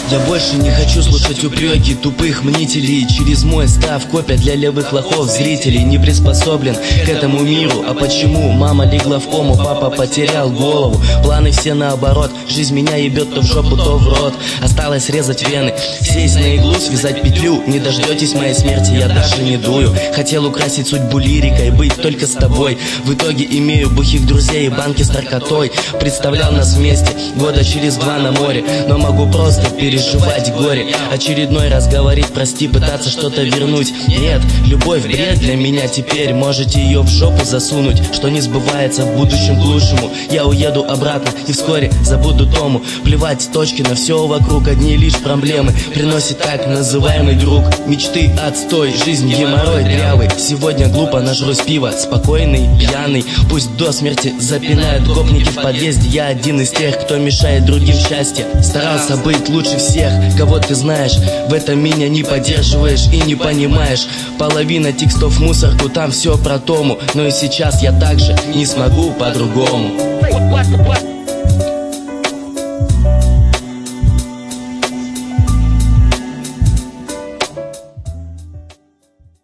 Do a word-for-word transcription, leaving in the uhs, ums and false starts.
Я больше не хочу слушать упреки тупых мнителей. Через мой став копия для левых лохов зрителей. Не приспособлен к этому миру. А почему? Мама легла в кому, папа потерял голову. Планы все наоборот. Жизнь меня ебет то в жопу, то в рот. Осталось резать вены, сесть на иглу, связать петлю. Не дождетесь моей смерти, я даже не дую. Хотел украсить судьбу лирикой, быть только с тобой. В итоге имею бухих друзей и банки с наркотой. Представлял нас вместе года через два на море. Но могу просто переживать горе. Очередной раз говорить прости, пытаться что-то вернуть. Нет, любовь бред для меня теперь. Можете ее в жопу засунуть, что не сбывается в будущем к лучшему. Я уеду обратно и вскоре забуду Тому. Плевать с точки на все вокруг, одни лишь проблемы приносит так называемый друг. Мечты отстой, жизнь геморрой дрявый. Сегодня глупо нажрусь пива, спокойный, пьяный. Пусть до смерти запинают гопники в подъезде. Я один из тех, кто мешает другим счастье. Старался быть лучше всех, кого ты знаешь. В этом меня не поддерживаешь и не понимаешь. Половина текстов в мусорку, там все про Тому. Но и сейчас я также не смогу по-другому.